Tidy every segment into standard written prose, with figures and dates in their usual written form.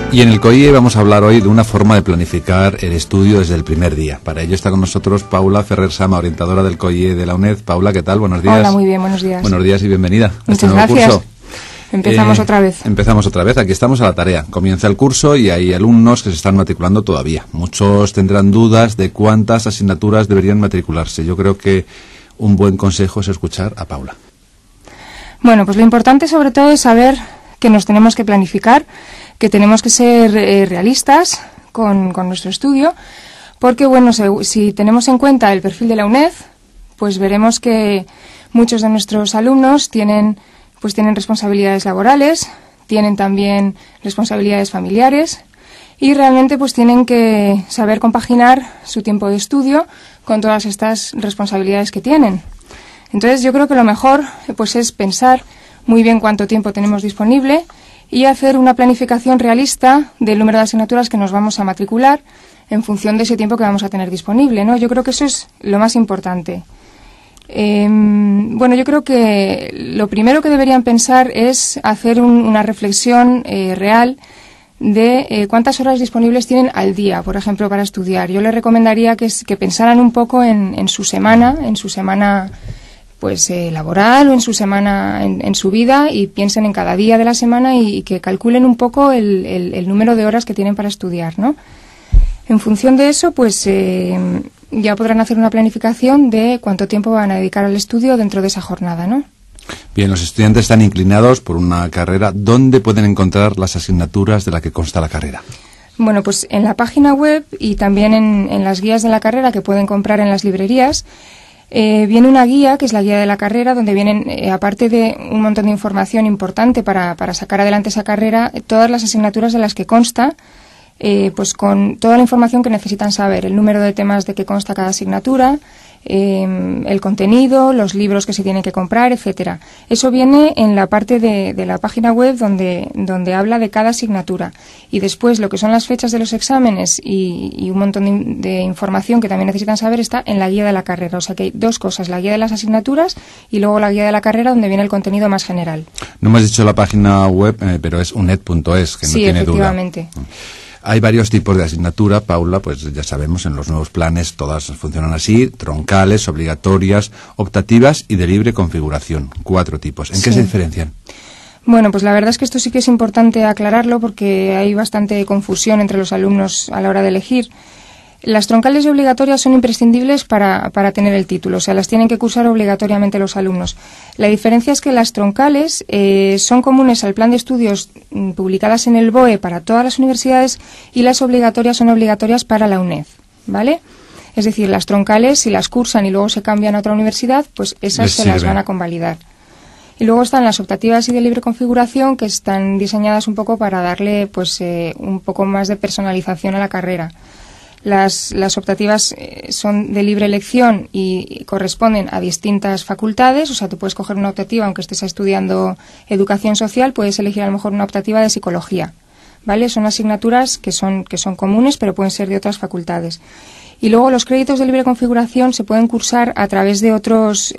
Y en el COIE vamos a hablar hoy de una forma de planificar el estudio desde el primer día. Para ello está con nosotros Paula Ferrer Sama, orientadora del COIE de la UNED. Paula, ¿qué tal? Buenos días. Hola, muy bien, buenos días. Buenos días y bienvenida a este nuevo nuevo curso. Empezamos otra vez. Empezamos otra vez, aquí estamos a la tarea. Comienza el curso y hay alumnos que se están matriculando todavía. Muchos tendrán dudas de cuántas asignaturas deberían matricularse. Yo creo que un buen consejo es escuchar a Paula. Bueno, pues lo importante sobre todo es saber que nos tenemos que planificar, que tenemos que ser realistas con nuestro estudio, porque bueno, si tenemos en cuenta el perfil de la UNED, pues veremos que muchos de nuestros alumnos tienen responsabilidades laborales, tienen también responsabilidades familiares y realmente pues tienen que saber compaginar su tiempo de estudio con todas estas responsabilidades que tienen. Entonces yo creo que lo mejor pues es pensar muy bien cuánto tiempo tenemos disponible y hacer una planificación realista del número de asignaturas que nos vamos a matricular en función de ese tiempo que vamos a tener disponible, ¿no? Yo creo que eso es lo más importante. Bueno, yo creo que lo primero que deberían pensar es hacer una reflexión real de cuántas horas disponibles tienen al día, por ejemplo, para estudiar. Yo les recomendaría que pensaran un poco en su semana pues laboral o en su semana, en su vida, y piensen en cada día de la semana y que calculen un poco el número de horas que tienen para estudiar, ¿no? En función de eso, pues ya podrán hacer una planificación de cuánto tiempo van a dedicar al estudio dentro de esa jornada, ¿no? Bien, los estudiantes están inclinados por una carrera. ¿Dónde pueden encontrar las asignaturas de la que consta la carrera? Bueno, pues en la página web y también en las guías de la carrera que pueden comprar en las librerías, viene una guía, que es la guía de la carrera, donde vienen, aparte de un montón de información importante para sacar adelante esa carrera, todas las asignaturas de las que consta, pues con toda la información que necesitan saber, el número de temas de que consta cada asignatura, el contenido, los libros que se tienen que comprar, etcétera. Eso viene en la parte de la página web donde habla de cada asignatura. Y después lo que son las fechas de los exámenes y un montón de información que también necesitan saber está en la guía de la carrera. O sea que hay dos cosas, la guía de las asignaturas y luego la guía de la carrera, donde viene el contenido más general. No me has dicho la página web, pero es uned.es, que no sí, tiene duda. Sí, efectivamente. Hay varios tipos de asignatura, Paula, pues ya sabemos, en los nuevos planes todas funcionan así: troncales, obligatorias, optativas y de libre configuración. 4 tipos. ¿En qué se diferencian? Bueno, pues la verdad es que esto sí que es importante aclararlo porque hay bastante confusión entre los alumnos a la hora de elegir. Las troncales y obligatorias son imprescindibles para tener el título, o sea, las tienen que cursar obligatoriamente los alumnos. La diferencia es que las troncales son comunes al plan de estudios publicadas en el BOE para todas las universidades y las obligatorias son obligatorias para la UNED, ¿vale? Es decir, las troncales, si las cursan y luego se cambian a otra universidad, pues esas se las van a convalidar. Y luego están las optativas y de libre configuración, que están diseñadas un poco para darle pues un poco más de personalización a la carrera. Las optativas son de libre elección y corresponden a distintas facultades, o sea, tú puedes coger una optativa aunque estés estudiando educación social, puedes elegir a lo mejor una optativa de psicología, ¿vale? Son asignaturas que son comunes, pero pueden ser de otras facultades. Y luego los créditos de libre configuración se pueden cursar a través de otros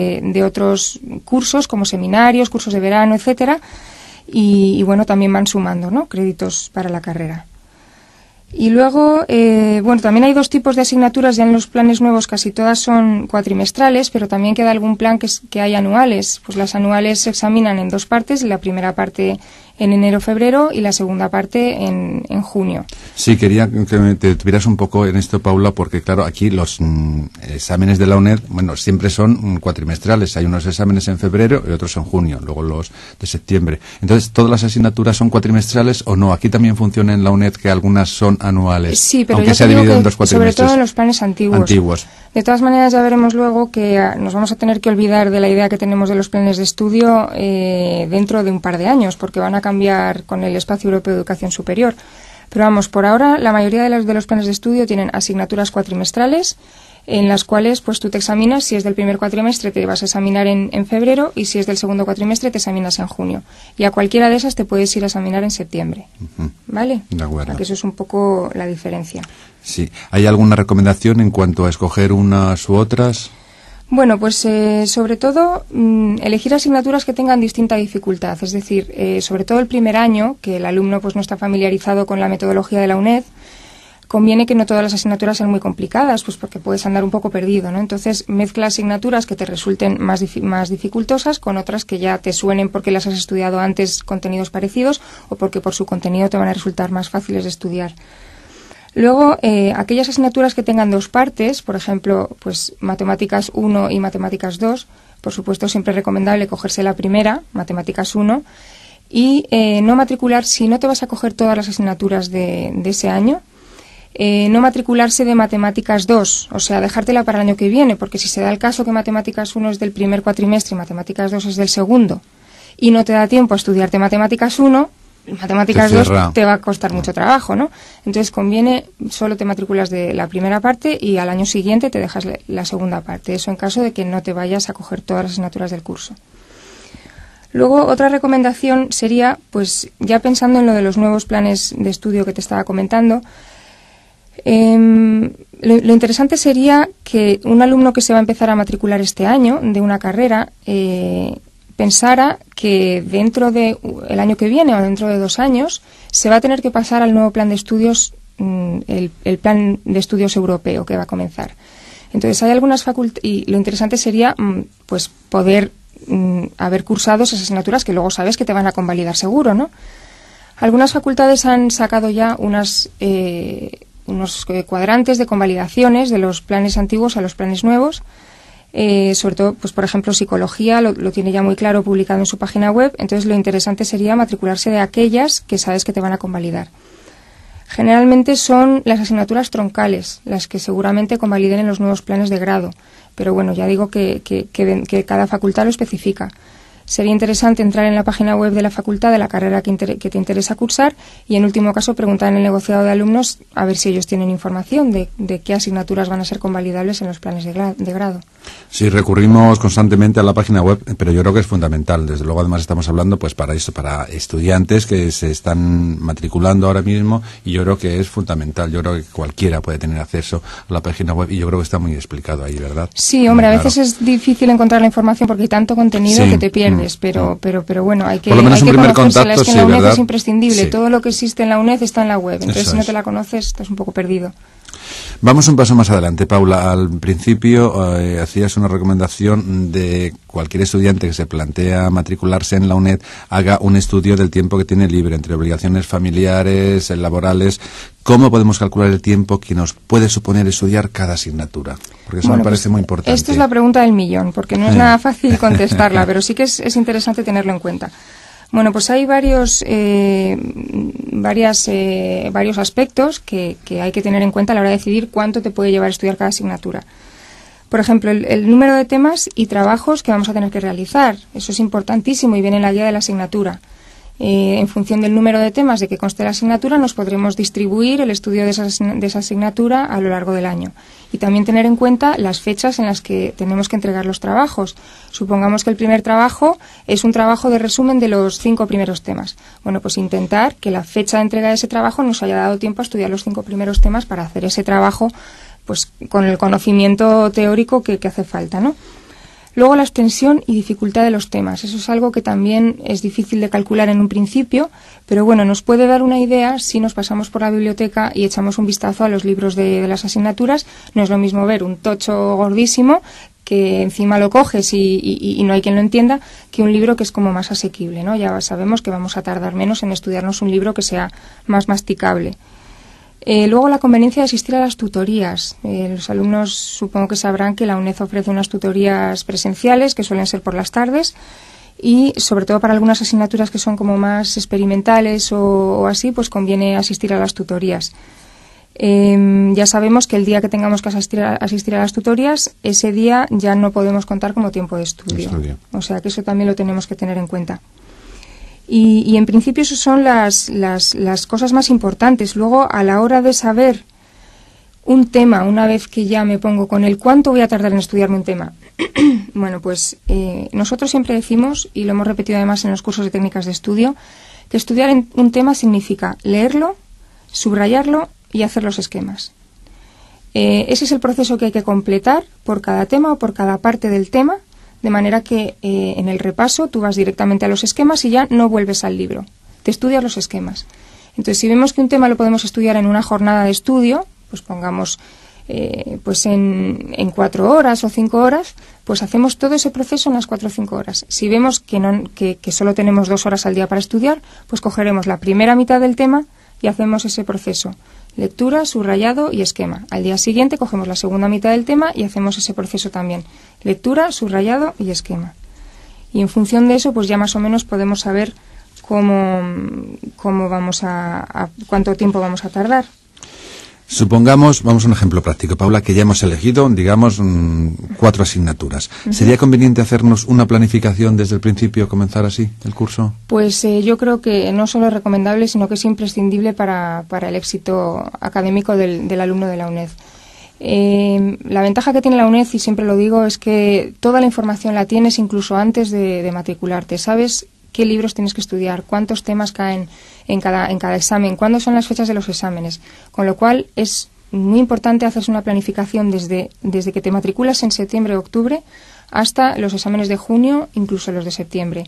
cursos, como seminarios, cursos de verano, etcétera, y bueno, también van sumando, ¿no?, créditos para la carrera. Y luego, bueno, también hay 2 tipos de asignaturas. Ya en los planes nuevos casi todas son cuatrimestrales, pero también queda algún plan que hay anuales. Pues las anuales se examinan en 2 partes, la primera parte en enero-febrero y la segunda parte en junio. Sí, quería que te detuvieras un poco en esto, Paula, porque claro, aquí los exámenes de la UNED, bueno, siempre son cuatrimestrales. Hay unos exámenes en febrero y otros en junio, luego los de septiembre. Entonces, ¿todas las asignaturas son cuatrimestrales o no? Aquí también funciona en la UNED que algunas son anuales, sí, pero aunque se ha dividido en 2 cuatrimestres. Sobre todo en los planes antiguos. De todas maneras, ya veremos luego que nos vamos a tener que olvidar de la idea que tenemos de los planes de estudio dentro de un par de años, porque van a cambiar con el Espacio Europeo de Educación Superior. Pero vamos, por ahora, la mayoría de los planes de estudio tienen asignaturas cuatrimestrales, en las cuales pues tú te examinas. Si es del primer cuatrimestre te vas a examinar en febrero, y si es del segundo cuatrimestre te examinas en junio. Y a cualquiera de esas te puedes ir a examinar en septiembre. ¿Vale? De acuerdo. O sea, que eso es un poco la diferencia. Sí. ¿Hay alguna recomendación en cuanto a escoger unas u otras? Bueno, pues sobre todo elegir asignaturas que tengan distinta dificultad. Es decir, sobre todo el primer año, que el alumno pues no está familiarizado con la metodología de la UNED, conviene que no todas las asignaturas sean muy complicadas, pues porque puedes andar un poco perdido, ¿no? Entonces, mezcla asignaturas que te resulten más dificultosas con otras que ya te suenen porque las has estudiado antes, contenidos parecidos, o porque por su contenido te van a resultar más fáciles de estudiar. Luego, aquellas asignaturas que tengan dos partes, por ejemplo, pues Matemáticas 1 y Matemáticas 2, por supuesto siempre es recomendable cogerse la primera, Matemáticas 1, y no matricular, si no te vas a coger todas las asignaturas de ese año, no matricularse de Matemáticas 2, o sea, dejártela para el año que viene, porque si se da el caso que Matemáticas 1 es del primer cuatrimestre y Matemáticas 2 es del segundo, y no te da tiempo a estudiarte Matemáticas 1, Matemáticas 2 te va a costar mucho trabajo, ¿no? Entonces conviene, solo te matriculas de la primera parte y al año siguiente te dejas la segunda parte, eso en caso de que no te vayas a coger todas las asignaturas del curso. Luego, otra recomendación sería, pues ya pensando en lo de los nuevos planes de estudio que te estaba comentando, lo interesante sería que un alumno que se va a empezar a matricular este año de una carrera pensara que dentro de el año que viene o dentro de 2 años se va a tener que pasar al nuevo plan de estudios, el plan de estudios europeo que va a comenzar. Entonces hay algunas facultades y lo interesante sería pues poder haber cursado esas asignaturas que luego sabes que te van a convalidar seguro, ¿no? Algunas facultades han sacado ya unos cuadrantes de convalidaciones de los planes antiguos a los planes nuevos. Sobre todo, pues por ejemplo, psicología lo tiene ya muy claro publicado en su página web, entonces lo interesante sería matricularse de aquellas que sabes que te van a convalidar. Generalmente son las asignaturas troncales las que seguramente convaliden en los nuevos planes de grado, pero bueno, ya digo que cada facultad lo especifica. Sería interesante entrar en la página web de la facultad de la carrera que te interesa cursar y, en último caso, preguntar en el negociado de alumnos a ver si ellos tienen información de qué asignaturas van a ser convalidables en los planes de grado. Sí, recurrimos constantemente a la página web, pero yo creo que es fundamental. Desde luego, además, estamos hablando pues para eso, para estudiantes que se están matriculando ahora mismo, y yo creo que es fundamental. Yo creo que cualquiera puede tener acceso a la página web y yo creo que está muy explicado ahí, ¿verdad? Sí, hombre, a veces es difícil encontrar la información porque hay tanto contenido que te pierdes. Pero bueno, hay que conocérsela. Es que en la UNED es imprescindible. Sí. Todo lo que existe en la UNED está en la web. Entonces, si no te la conoces, estás un poco perdido. Vamos un paso más adelante, Paula. Al principio hacías una recomendación de cualquier estudiante que se plantea matricularse en la UNED haga un estudio del tiempo que tiene libre entre obligaciones familiares, laborales. ¿Cómo podemos calcular el tiempo que nos puede suponer estudiar cada asignatura? Porque eso me parece muy importante. Esta es la pregunta del millón, porque no es nada fácil contestarla, pero sí que es interesante tenerlo en cuenta. Bueno, pues hay varios aspectos que hay que tener en cuenta a la hora de decidir cuánto te puede llevar a estudiar cada asignatura. Por ejemplo, el número de temas y trabajos que vamos a tener que realizar. Eso es importantísimo y viene en la guía de la asignatura. En función del número de temas de que conste la asignatura, nos podremos distribuir el estudio de esa asignatura a lo largo del año. Y también tener en cuenta las fechas en las que tenemos que entregar los trabajos. Supongamos que el primer trabajo es un trabajo de resumen de los 5 primeros temas. Bueno, pues intentar que la fecha de entrega de ese trabajo nos haya dado tiempo a estudiar los 5 primeros temas para hacer ese trabajo pues con el conocimiento teórico que hace falta, ¿no? Luego, la extensión y dificultad de los temas. Eso es algo que también es difícil de calcular en un principio, pero bueno, nos puede dar una idea si nos pasamos por la biblioteca y echamos un vistazo a los libros de las asignaturas. No es lo mismo ver un tocho gordísimo que encima lo coges y no hay quien lo entienda, que un libro que es como más asequible, ¿no? Ya sabemos que vamos a tardar menos en estudiarnos un libro que sea más masticable. Luego, la conveniencia de asistir a las tutorías. Los alumnos supongo que sabrán que la UNED ofrece unas tutorías presenciales que suelen ser por las tardes y sobre todo para algunas asignaturas que son como más experimentales o así, pues conviene asistir a las tutorías. Ya sabemos que el día que tengamos que asistir a las tutorías, ese día ya no podemos contar como tiempo de estudio. O sea que eso también lo tenemos que tener en cuenta. Y en principio esas son las cosas más importantes. Luego, a la hora de saber un tema, una vez que ya me pongo con el cuánto voy a tardar en estudiarme un tema, bueno, pues nosotros siempre decimos, y lo hemos repetido además en los cursos de técnicas de estudio, que estudiar un tema significa leerlo, subrayarlo y hacer los esquemas. Ese es el proceso que hay que completar por cada tema o por cada parte del tema, de manera que en el repaso tú vas directamente a los esquemas y ya no vuelves al libro, te estudias los esquemas. Entonces, si vemos que un tema lo podemos estudiar en una jornada de estudio, pues pongamos pues en 4 horas o 5 horas, pues hacemos todo ese proceso en las 4 o 5 horas. Si vemos que solo tenemos 2 horas al día para estudiar, pues cogeremos la primera mitad del tema y hacemos ese proceso: lectura, subrayado y esquema. Al día siguiente cogemos la segunda mitad del tema y hacemos ese proceso también: lectura, subrayado y esquema. Y en función de eso, pues ya más o menos podemos saber cómo vamos cuánto tiempo vamos a tardar. Supongamos, vamos a un ejemplo práctico, Paula, que ya hemos elegido, digamos, 4 asignaturas. ¿Sería conveniente hacernos una planificación desde el principio, comenzar así el curso? Pues yo creo que no solo es recomendable, sino que es imprescindible para el éxito académico del alumno de la UNED. La ventaja que tiene la UNED, y siempre lo digo, es que toda la información la tienes incluso antes de matricularte. Sabes qué libros tienes que estudiar, cuántos temas caen en cada examen, cuándo son las fechas de los exámenes. Con lo cual es muy importante hacerse una planificación desde que te matriculas en septiembre o octubre hasta los exámenes de junio, incluso los de septiembre.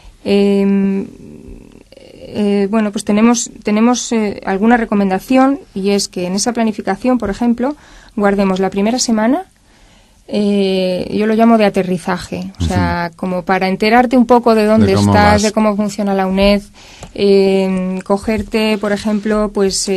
Bueno, pues tenemos alguna recomendación, y es que en esa planificación, por ejemplo, guardemos la primera semana. Yo lo llamo de aterrizaje, o sea, como para enterarte un poco de dónde estás, de cómo funciona la UNED, cogerte, por ejemplo, pues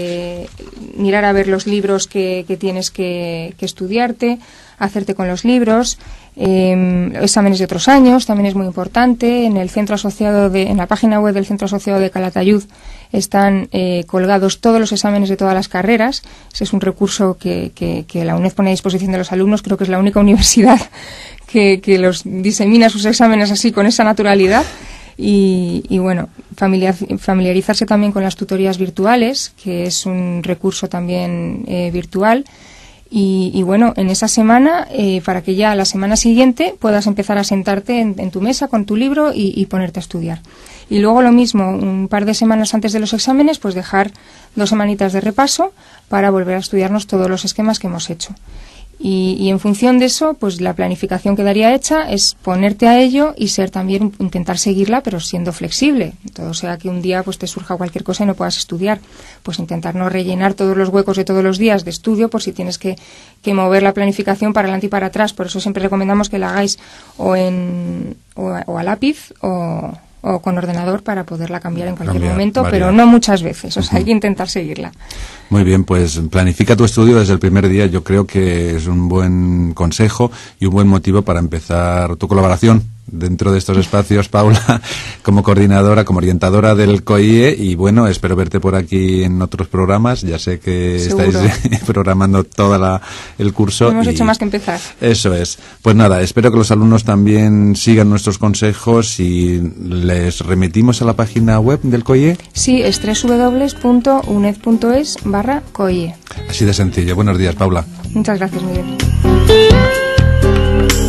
mirar a ver los libros que tienes que estudiarte, hacerte con los libros, exámenes de otros años, también es muy importante. En el centro asociado en la página web del Centro Asociado de Calatayud están colgados todos los exámenes de todas las carreras. Ese es un recurso que la UNED pone a disposición de los alumnos. Creo que es la única universidad que los disemina sus exámenes así, con esa naturalidad. Y bueno, familiarizarse también con las tutorías virtuales, que es un recurso también virtual. Y bueno, en esa semana, para que ya la semana siguiente puedas empezar a sentarte en tu mesa con tu libro y ponerte a estudiar. Y luego lo mismo, un par de semanas antes de los exámenes, pues dejar 2 semanitas de repaso para volver a estudiarnos todos los esquemas que hemos hecho. Y en función de eso, pues la planificación quedaría hecha, es ponerte a ello y intentar seguirla, pero siendo flexible. Todo sea que un día pues te surja cualquier cosa y no puedas estudiar, pues intentar no rellenar todos los huecos de todos los días de estudio por si tienes que mover la planificación para adelante y para atrás. Por eso siempre recomendamos que la hagáis o a lápiz o con ordenador para poderla cambiar en cualquier momento, pero no muchas veces. O sea, hay que intentar seguirla. Muy bien, pues planifica tu estudio desde el primer día. Yo creo que es un buen consejo y un buen motivo para empezar tu colaboración dentro de estos espacios, Paula, como coordinadora, como orientadora del COIE. Y bueno, espero verte por aquí en otros programas. Ya sé que Seguro. estáis programando todo el curso. No hemos hecho más que empezar. Eso es. Pues nada, espero que los alumnos también sigan nuestros consejos y les remitimos a la página web del COIE. Sí, es www.uned.es/COIE. Así de sencillo. Buenos días, Paula. Muchas gracias, Miguel.